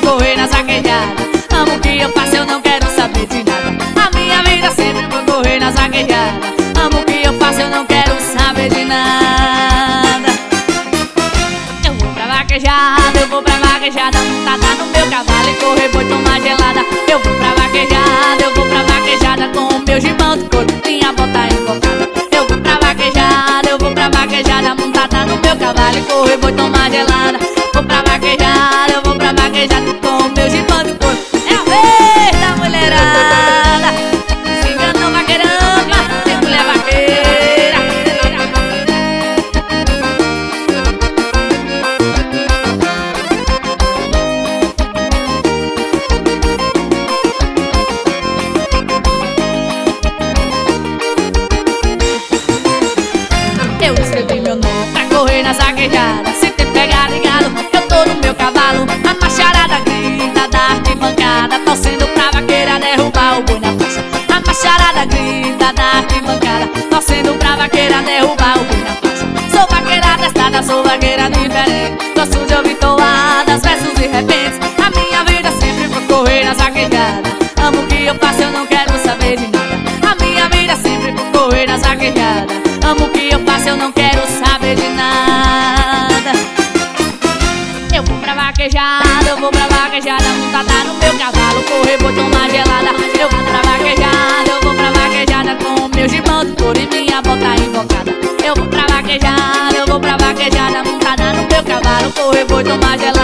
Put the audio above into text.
correr nas vaquejadas. Amo o que eu faço, eu não quero saber de nada. A minha vida sempre foi correr nas vaquejadas. Amo o que eu faço, eu não quero saber de nada. Eu vou pra vaquejada, eu vou pra vaquejada, montada no meu cavalo e correr vou tomar gelada. Eu vou pra vaquejada, eu vou pra vaquejada, com o meu gibão de couro, minha bota invocada. Eu vou pra vaquejada, eu vou pra vaquejada, montada no meu cavalo e correr vou tomar gelada. Vou pra vaquejada, eu vou pra vaquejada, com o meu gibão de couro. É a vez da mulherada, se enganou vaqueirama, tem mulher vaqueira. Eu escrevi meu nome pra correr nas vaquejadas. Se tem pegar ligado, eu tô no meu cavalo. A macharada grita da arquibancada, torcendo pra vaqueira derrubar o boi na faixa. A macharada grita da arquibancada, torcendo pra vaqueira derrubar o boi na faixa. Sou vaqueira testada, sou vaqueira diferente. Gosto de ouvir toadas, versos e repentes. A minha vida sempre foi correr nas vaquejadas. Amo o que eu faço, eu não quero saber de nada. A minha vida sempre foi correr nas vaquejadas. Amo o que eu faço, eu não quero saber de nada. Eu vou pra vaquejada, eu vou pra vaquejada, montada no meu cavalo, correr vou tomar gelada. Eu vou pra vaquejada, eu vou pra vaquejada, com o meu gibão de couro e minha bota invocada. Eu vou pra vaquejada, eu vou pra vaquejada, montada no meu cavalo, correr vou tomar gelada.